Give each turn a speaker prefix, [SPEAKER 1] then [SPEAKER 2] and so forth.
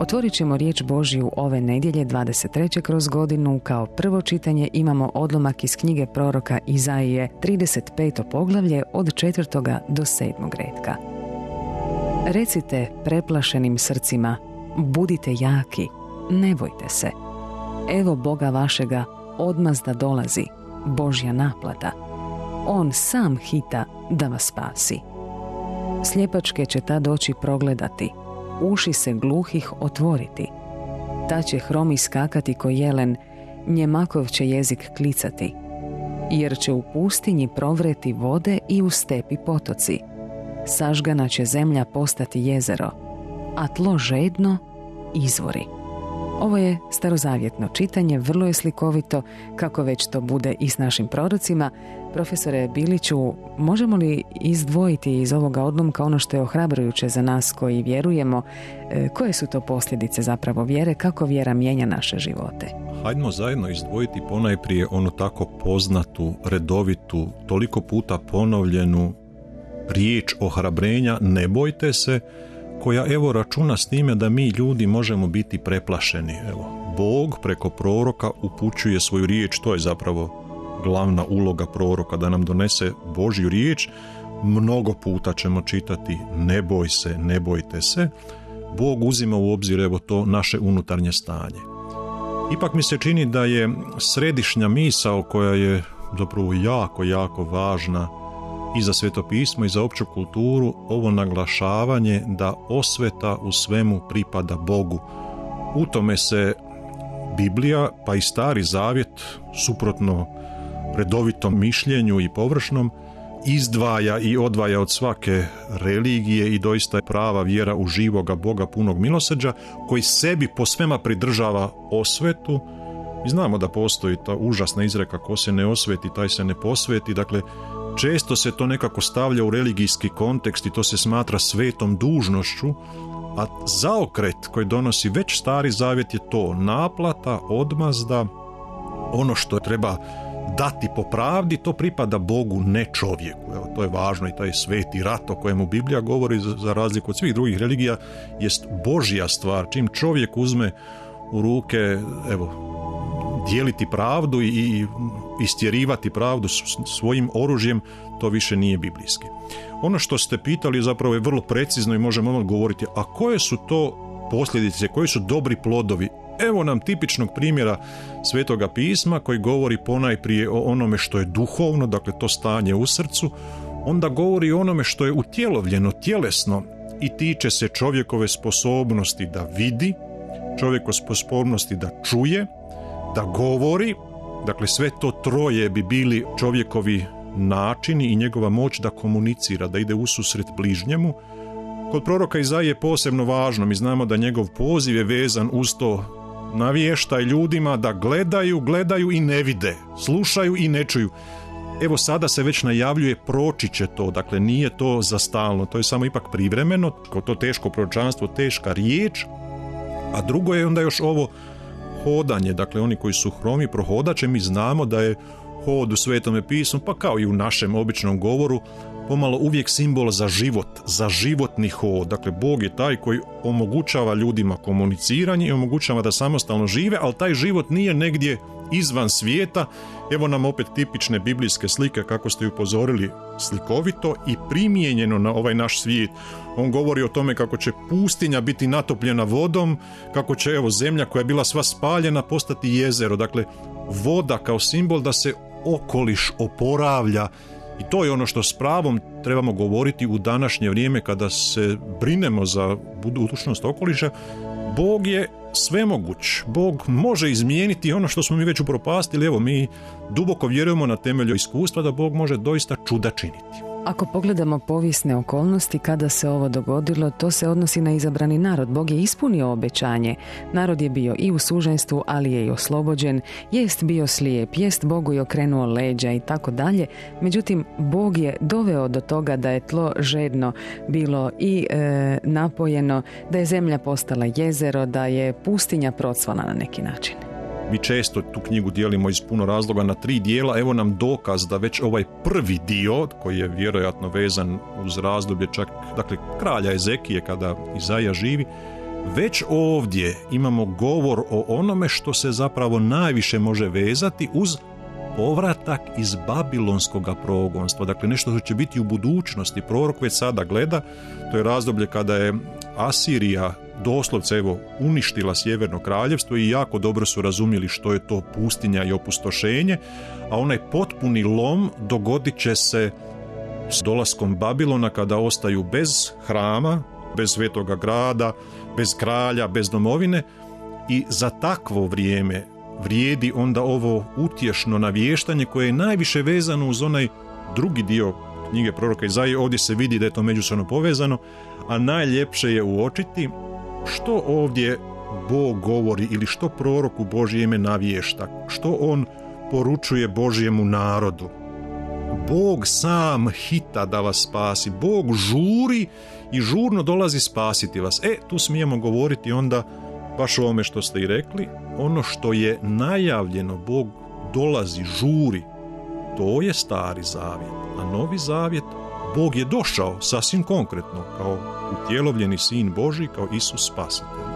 [SPEAKER 1] Otvorit ćemo riječ Božju ove nedjelje 23. kroz godinu. Kao prvo čitanje imamo odlomak iz knjige proroka Izaije, 35. poglavlje od 4. do 7. retka. Recite preplašenim srcima, budite jaki, ne bojte se. Evo Boga vašega, odmazda dolazi, Božja naplata. On sam hita da vas spasi. Sljepačke će tad oči progledati, uši se gluhih otvoriti. Ta će hromi skakati ko jelen, njemakov će jezik klicati. Jer će u pustinji provreti vode i u stepi potoci. Sažgana će zemlja postati jezero, a tlo žedno izvori. Ovo je starozavjetno čitanje, vrlo je slikovito, kako već to bude i s našim prorocima. Profesore Biliću, možemo li izdvojiti iz ovoga odlomka ono što je ohrabrujuće za nas koji vjerujemo? Koje su to posljedice zapravo vjere? Kako vjera mijenja naše živote?
[SPEAKER 2] Hajdemo zajedno izdvojiti ponajprije onu tako poznatu, redovitu, toliko puta ponovljenu riječ ohrabrenja, ne bojte se, koja evo računa s time da mi ljudi možemo biti preplašeni. Evo, Bog preko proroka upućuje svoju riječ, to je zapravo glavna uloga proroka, da nam donese Božju riječ. Mnogo puta ćemo čitati ne boj se, ne bojte se. Bog uzima u obzir evo to naše unutarnje stanje. Ipak mi se čini da je središnja misao koja je zapravo jako, jako važna i za Sveto pismo i za opću kulturu, ovo naglašavanje da osveta u svemu pripada Bogu. U tome se Biblija, pa i Stari Zavjet, suprotno redovitom mišljenju i površnom, izdvaja i odvaja od svake religije i doista je prava vjera u živoga Boga punog milosrđa, koji sebi po svema pridržava osvetu. I znamo da postoji ta užasna izreka, ko se ne osveti, taj se ne posveti. Dakle, često se to nekako stavlja u religijski kontekst i to se smatra svetom dužnošću, a zaokret koji donosi već Stari Zavjet je to naplata, odmazda, ono što treba dati po pravdi, to pripada Bogu, ne čovjeku. Evo, to je važno i taj sveti rat o kojemu Biblija govori, za razliku od svih drugih religija, jest Božja stvar. Čim čovjek uzme u ruke, evo, dijeliti pravdu i istjerivati pravdu svojim oružjem, to više nije biblijski. Ono što ste pitali zapravo je vrlo precizno i možemo odgovoriti, a koje su to posljedice, koji su dobri plodovi? Evo nam tipičnog primjera Svetoga pisma koji govori ponajprije o onome što je duhovno, dakle to stanje u srcu, onda govori o onome što je utjelovljeno, tjelesno i tiče se čovjekove sposobnosti da vidi, čovjekove sposobnosti da čuje, da govori, dakle sve to troje bi bili čovjekovi načini i njegova moć da komunicira, da ide ususret bližnjemu. Kod proroka Izaije je posebno važno, mi znamo da njegov poziv je vezan uz to, navještaj ljudima da gledaju i ne vide, slušaju i ne čuju. Evo sada se već najavljuje, proći će to, dakle nije to za stalno, to je samo ipak privremeno, kod to teško proročanstvo, teška riječ, a drugo je onda još ovo hodanje, dakle oni koji su hromi prohodače, mi znamo da je hod u Svetome pismu, pa kao i u našem običnom govoru, pomalo uvijek simbol za život, za životni hod. Dakle, Bog je taj koji omogućava ljudima komuniciranje i omogućava da samostalno žive, ali taj život nije negdje izvan svijeta. Evo nam opet tipične biblijske slike, kako ste upozorili, slikovito i primijenjeno na ovaj naš svijet. On govori o tome kako će pustinja biti natopljena vodom, kako će evo zemlja koja je bila sva spaljena postati jezero. Dakle, voda kao simbol da se okoliš oporavlja. I to je ono što s pravom trebamo govoriti u današnje vrijeme kada se brinemo za budućnost okoliša. Bog je svemoguć. Bog može izmijeniti ono što smo mi već upropastili. Evo, mi duboko vjerujemo na temelju iskustva da Bog može doista čuda činiti.
[SPEAKER 1] Ako pogledamo povijesne okolnosti kada se ovo dogodilo, to se odnosi na izabrani narod. Bog je ispunio obećanje. Narod je bio i u suženstvu, ali je i oslobođen. Jest bio slijep, jest Bogu i okrenuo leđa i tako dalje. Međutim, Bog je doveo do toga da je tlo žedno bilo i napojeno, da je zemlja postala jezero, da je pustinja procvala na neki način.
[SPEAKER 2] Mi često tu knjigu dijelimo iz puno razloga na 3 dijela. Evo nam dokaz da već ovaj prvi dio, koji je vjerojatno vezan uz razdoblje čak, dakle, kralja Ezekije kada Izaija živi, Već ovdje imamo govor o onome što se zapravo najviše može vezati uz povratak iz babilonskog progonstva. Dakle, nešto što će biti u budućnosti. Prorok već sada gleda, to je razdoblje kada je Asirija doslovce uništila Sjeverno kraljevstvo i jako dobro su razumjeli što je to pustinja i opustošenje, a onaj potpuni lom dogodit će se s dolaskom Babilona, kada ostaju bez hrama, bez svetoga grada, bez kralja, bez domovine, i za takvo vrijeme vrijedi onda ovo utješno navještanje koje je najviše vezano uz onaj drugi dio knjige proroka Izaije. Ovdje se vidi da je to međusobno povezano, a najljepše je uočiti što ovdje Bog govori ili što prorok u Božje ime navješta, što on poručuje Božjemu narodu. Bog sam hita da vas spasi, Bog žuri i žurno dolazi spasiti vas. Tu smijemo govoriti onda baš o ovome što ste i rekli, ono što je najavljeno, Bog dolazi, žuri, to je Stari zavjet, a Novi zavjet, Bog je došao sasvim konkretno kao utjelovljeni Sin Božji, kao Isus Spasitelj.